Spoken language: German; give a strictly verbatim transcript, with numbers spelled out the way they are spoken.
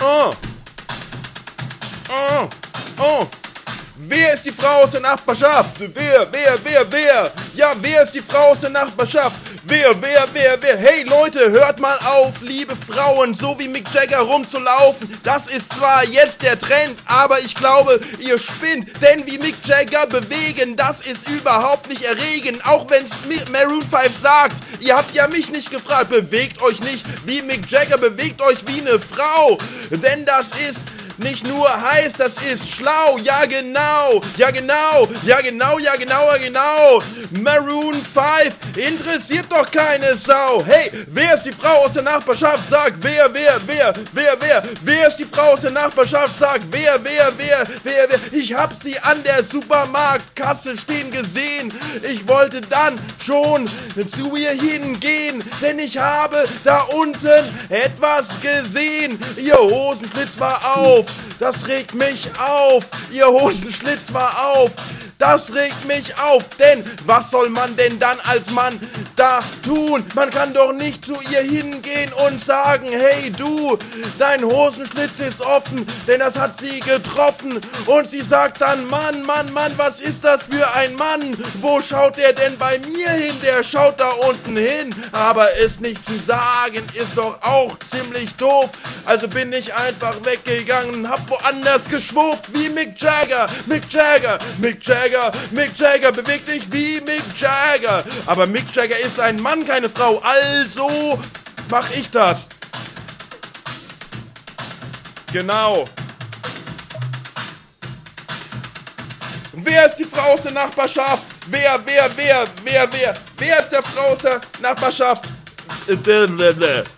Oh. Oh. Oh. Wer ist die Frau aus der Nachbarschaft? Wer, wer, wer, wer? Ja, wer ist die Frau aus der Nachbarschaft? Wer, wer, wer, wer? Hey Leute, hört mal auf, liebe Frauen, so wie Mick Jagger rumzulaufen. Das ist zwar jetzt der Trend, aber ich glaube, ihr spinnt. Denn wie Mick Jagger bewegen, das ist überhaupt nicht erregend. Auch wenn's Maroon fünf sagt, ihr habt ja mich nicht gefragt. Bewegt euch nicht wie Mick Jagger, bewegt euch wie eine Frau. Denn das ist nicht nur heiß, das ist schlau, ja genau, ja genau, ja genau, ja genau, ja genau. Maroon fünf interessiert doch keine Sau. Hey, wer ist die Frau aus der Nachbarschaft? Sag, wer, wer, wer, wer, wer, wer ist die Frau aus der Nachbarschaft? Sag, wer, wer, wer, wer, wer. Ich hab sie an der Supermarktkasse stehen gesehen. Ich wollte dann schon zu ihr hingehen, denn ich habe da unten etwas gesehen. Ihr Hosenschlitz war auf. Das regt mich auf, ihr Hosenschlitz war auf, das regt mich auf, denn was soll man denn dann als Mann da tun? Man kann doch nicht zu ihr hingehen und sagen, hey du, dein Hosenschlitz ist offen, denn das hat sie getroffen und sie sagt dann, Mann, Mann, Mann, was ist das für ein Mann? Wo schaut der denn bei mir hin? Der schaut da unten hin, aber es nicht zu sagen ist doch auch ziemlich doof, also bin ich einfach weggegangen, hab woanders geschwurft wie Mick Jagger, Mick Jagger, Mick Jagger, Mick Jagger, beweg dich wie Mick Jagger. Aber Mick Jagger ist ein Mann, keine Frau, also mach ich das. Genau. Wer ist die Frau aus der Nachbarschaft? Wer, wer, wer, wer, wer? Wer ist der Frau aus der Nachbarschaft?